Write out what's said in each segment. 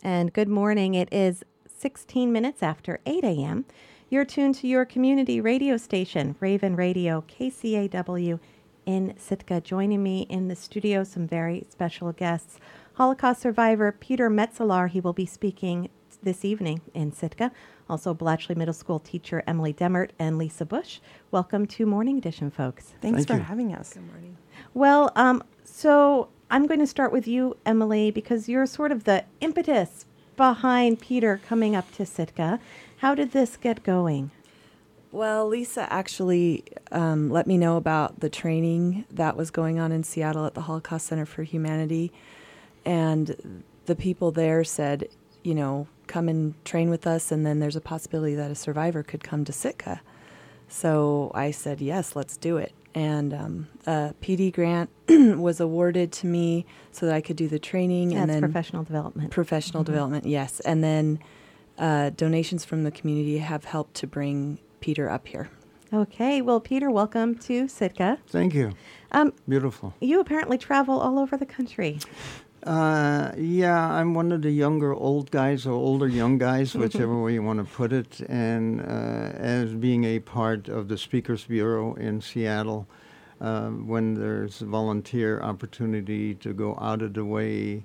And good morning. It is 16 minutes after 8 a.m. You're tuned to your community radio station, Raven Radio, KCAW in Sitka. Joining me in the studio, some very special guests. Holocaust survivor Peter Metzelar, he will be speaking this evening in Sitka. Also, Blatchley Middle School teacher Emily Demert and Lisa Bush. Welcome to Morning Edition, folks. Thanks for having us. Good morning. Well, so I'm going to start with you, Emily, because you're sort of the impetus behind Peter coming up to Sitka. How did this get going? Well, Lisa actually let me know about the training that was going on in Seattle at the Holocaust Center for Humanity. And the people there said, you know, come and train with us, and then there's a possibility that a survivor could come to Sitka. So I said, yes, let's do it. And a PD grant was awarded to me so that I could do the training. That's and then professional development. Professional development, yes. And then donations from the community have helped to bring Peter up here. Okay. Well, Peter, welcome to Sitka. Thank you. Beautiful. You apparently travel all over the country. Yeah, I'm one of the younger old guys or older young guys, whichever way you want to put it. And as being a part of the Speakers Bureau in Seattle, when there's volunteer opportunity to go out of the way,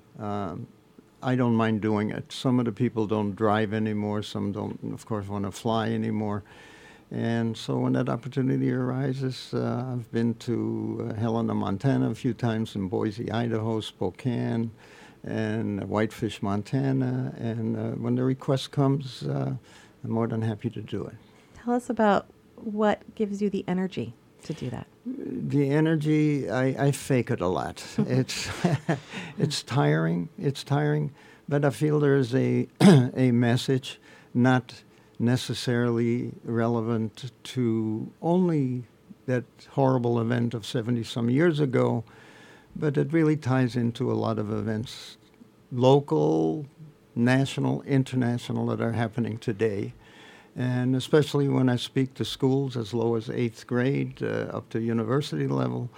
I don't mind doing it. Some of the people don't drive anymore. Some don't, of course, want to fly anymore. And so when that opportunity arises, I've been to Helena, Montana a few times, in Boise, Idaho, Spokane, and Whitefish, Montana. And when the request comes, I'm more than happy to do it. Tell us about what gives you the energy to do that. The energy, I fake it a lot. It's it's tiring. It's tiring, but I feel there's a a message, not necessarily relevant to only that horrible event of 70-some years ago, but it really ties into a lot of events, local, national, international, that are happening today. And especially when I speak to schools as low as 8th grade up to university level,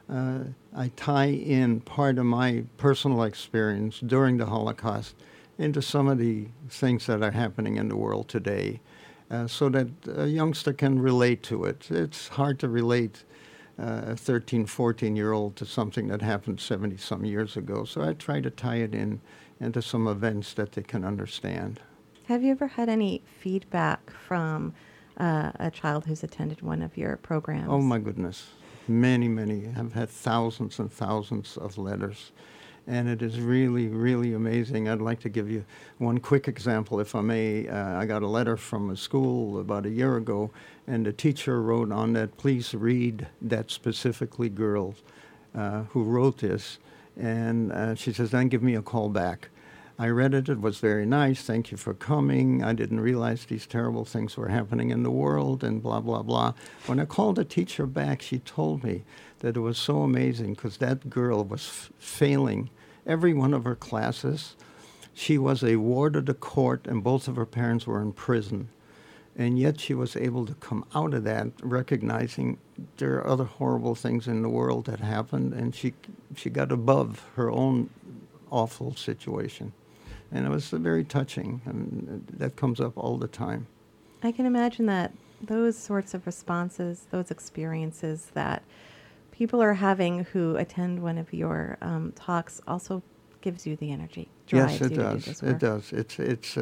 I tie in part of my personal experience during the Holocaust into some of the things that are happening in the world today, so that a youngster can relate to it. It's hard to relate a 13, 14-year-old to something that happened 70-some years ago. So I try to tie it into some events that they can understand. Have you ever had any feedback from a child who's attended one of your programs? Oh, my goodness. Many, many. I've had thousands and thousands of letters. And it is really, really amazing. I'd like to give you one quick example, if I may. I got a letter from a school about a year ago, and the teacher wrote on that, please read that specifically girl who wrote this. And she says, then give me a call back. I read it. It was very nice. Thank you for coming. I didn't realize these terrible things were happening in the world and blah, blah, blah. When I called the teacher back, she told me that it was so amazing because that girl was failing every one of her classes. She was a ward of the court, and both of her parents were in prison. And yet she was able to come out of that recognizing there are other horrible things in the world that happened, and she got above her own awful situation. And it was very touching, and that comes up all the time. I can imagine that those sorts of responses, those experiences that people are having who attend one of your talks also gives you the energy, drives yes, it you does. to do this work. It does. It's.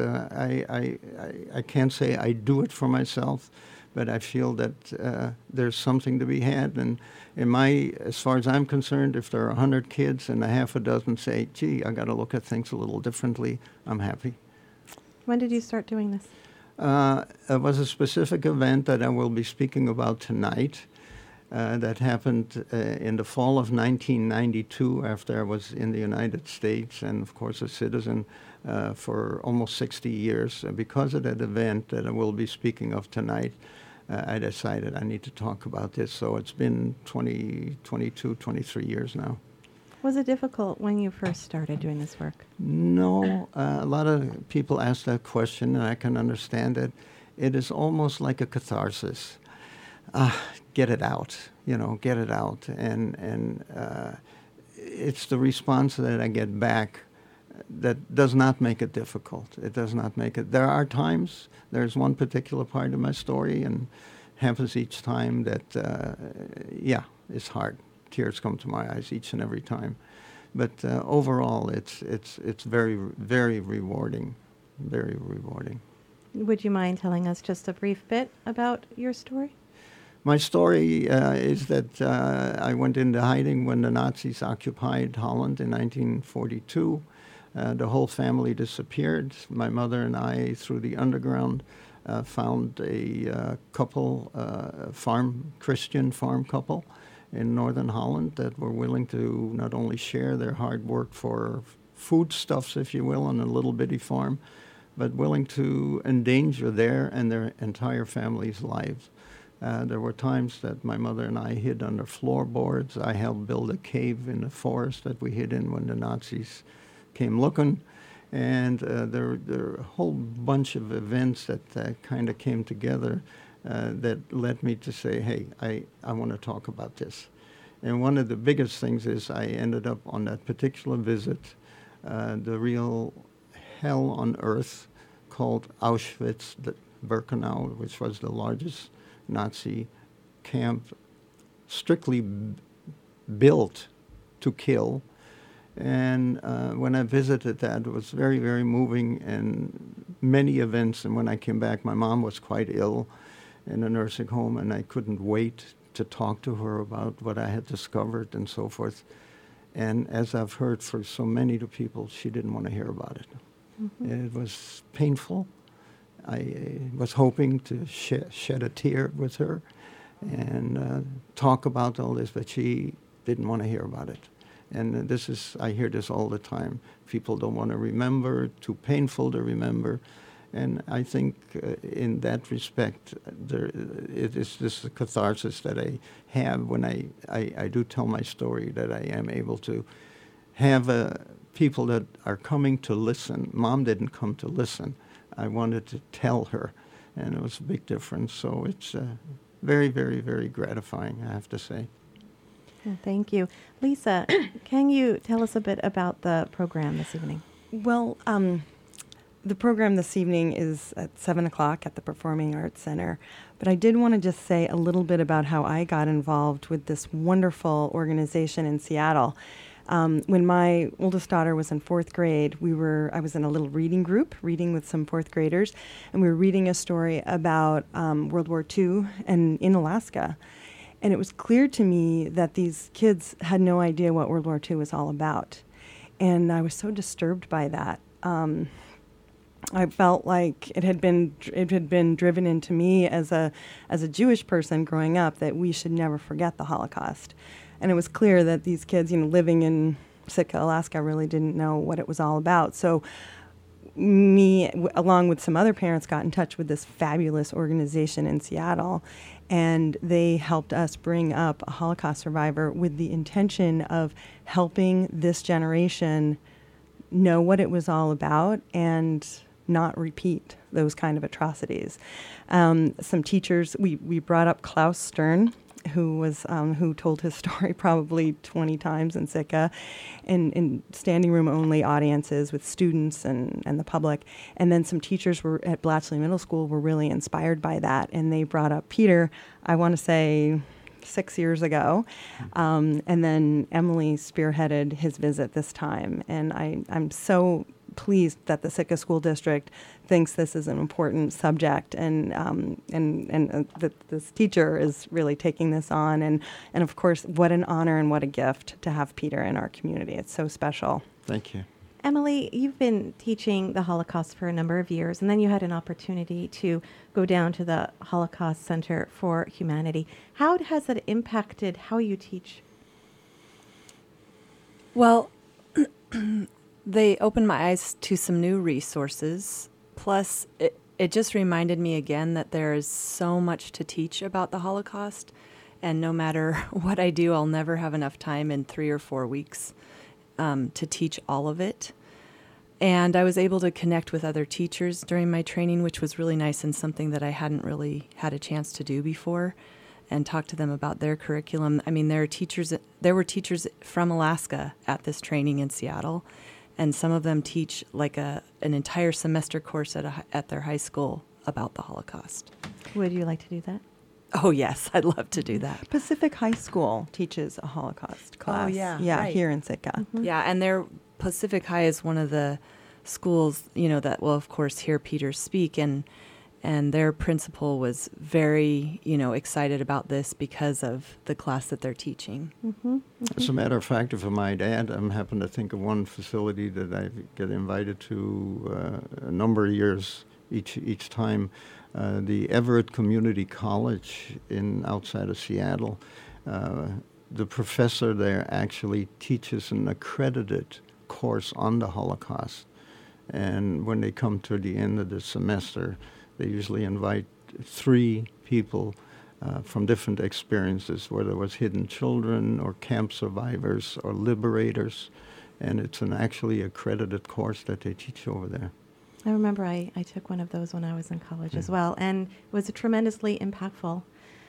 I can't say I do it for myself, but I feel that there's something to be had. And as far as I'm concerned, if there are 100 kids and a half a dozen say, "Gee, I got to look at things a little differently," I'm happy. When did you start doing this? It was a specific event that I will be speaking about tonight. That happened in the fall of 1992 after I was in the United States and, of course, a citizen for almost 60 years. And because of that event that I will be speaking of tonight, I decided I need to talk about this. So it's been 22, 23 years now. Was it difficult when you first started doing this work? No. A lot of people ask that question, and I can understand it. It is almost like a catharsis. Get it out, get it out. And it's the response that I get back that does not make it difficult. It does not make it. There are times, there's one particular part of my story, and happens each time that, it's hard. Tears come to my eyes each and every time. But overall, it's very, very rewarding, very rewarding. Would you mind telling us just a brief bit about your story? My story is that I went into hiding when the Nazis occupied Holland in 1942. The whole family disappeared. My mother and I, through the underground, found a couple, Christian farm couple in northern Holland that were willing to not only share their hard work for foodstuffs, if you will, on a little bitty farm, but willing to endanger their and their entire family's lives. There were times that my mother and I hid under floorboards. I helped build a cave in the forest that we hid in when the Nazis came looking. And there were a whole bunch of events that kind of came together that led me to say, hey, I want to talk about this. And one of the biggest things is I ended up on that particular visit, the real hell on earth called Auschwitz-Birkenau, which was the largest Nazi camp, strictly built to kill. And when I visited that, it was very, very moving, and many events. And when I came back, my mom was quite ill in a nursing home, and I couldn't wait to talk to her about what I had discovered and so forth. And as I've heard for so many of the people, she didn't want to hear about it. Mm-hmm. It was painful. I was hoping to shed a tear with her and talk about all this, but she didn't want to hear about it. And I hear this all the time. People don't want to remember, too painful to remember. And I think in that respect, it is this catharsis that I have when I do tell my story, that I am able to have people that are coming to listen. Mom didn't come to listen. I wanted to tell her, and it was a big difference. So it's very, very, very gratifying, I have to say. Well, thank you. Lisa, can you tell us a bit about the program this evening? Well, the program this evening is at 7 o'clock at the Performing Arts Center. But I did want to just say a little bit about how I got involved with this wonderful organization in Seattle. When my oldest daughter was in 4th grade, I was in a little reading group, reading with some 4th graders, and we were reading a story about World War II and in Alaska. And it was clear to me that these kids had no idea what World War II was all about. And I was so disturbed by that. I felt like it had been driven into me as a Jewish person growing up that we should never forget the Holocaust. And it was clear that these kids, living in Sitka, Alaska, really didn't know what it was all about. So me, along with some other parents, got in touch with this fabulous organization in Seattle, and they helped us bring up a Holocaust survivor with the intention of helping this generation know what it was all about and not repeat those kind of atrocities. Some teachers, we brought up Klaus Stern, who told his story probably 20 times in Sitka, in standing room only audiences with students and the public. And then some teachers at Blatchley Middle School were really inspired by that, and they brought up Peter, I want to say 6 years ago. And then Emily spearheaded his visit this time. And I'm so pleased that the Sitka School District thinks this is an important subject, and that this teacher is really taking this on. And of course, what an honor and what a gift to have Peter in our community. It's so special. Thank you. Emily, you've been teaching the Holocaust for a number of years, and then you had an opportunity to go down to the Holocaust Center for Humanity. How has it impacted how you teach? Well, they opened my eyes to some new resources. Plus, it just reminded me again that there is so much to teach about the Holocaust. And no matter what I do, I'll never have enough time in 3 or 4 weeks to teach all of it. And I was able to connect with other teachers during my training, which was really nice and something that I hadn't really had a chance to do before, and talk to them about their curriculum. I mean, there were teachers from Alaska at this training in Seattle. and some of them teach like an entire semester course at their high school about the Holocaust. Would you like to do that? Oh, yes, I'd love to do that. Pacific High School teaches a Holocaust class. yeah, right. Here in Sitka. Yeah, and their Pacific High is one of the schools, that will, of course, hear Peter speak, and their principal was very, excited about this because of the class that they're teaching. As a matter of fact, if I might add, I'm happen to think of one facility that I get invited to a number of years each time. The Everett Community College outside of Seattle. The professor there actually teaches an accredited course on the Holocaust. And when they come to the end of the semester, they usually invite 3 people from different experiences, whether it was hidden children or camp survivors or liberators. And it's an actually accredited course that they teach over there. I remember I took one of those when I was in college as well, and it was tremendously impactful,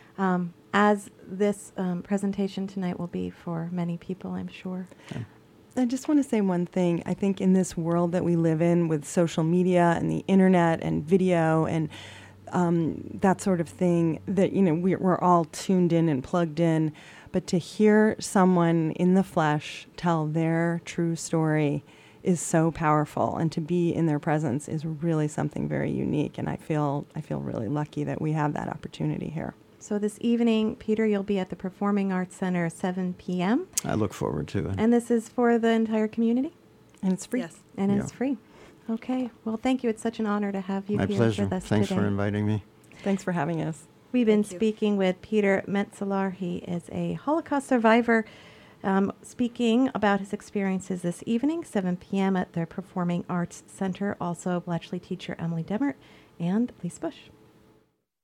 as this presentation tonight will be for many people, I'm sure. Okay. I just want to say one thing. I think in this world that we live in with social media and the internet and video and that sort of thing, that we're all tuned in and plugged in, but to hear someone in the flesh tell their true story is so powerful, and to be in their presence is really something very unique, and I feel really lucky that we have that opportunity here. So this evening, Peter, you'll be at the Performing Arts Center at 7 p.m. I look forward to it. And this is for the entire community? And it's free. Yes. And Yeah. it's free. Okay. Well, thank you. It's such an honor to have you My here pleasure. with us Thanks today. for inviting me. Thanks for having us. We've been Thank you. speaking with Peter Metzeler. He is a Holocaust survivor, speaking about his experiences this evening, 7 p.m. at the Performing Arts Center. Also, Bletchley teacher Emily Demert and Lise Bush.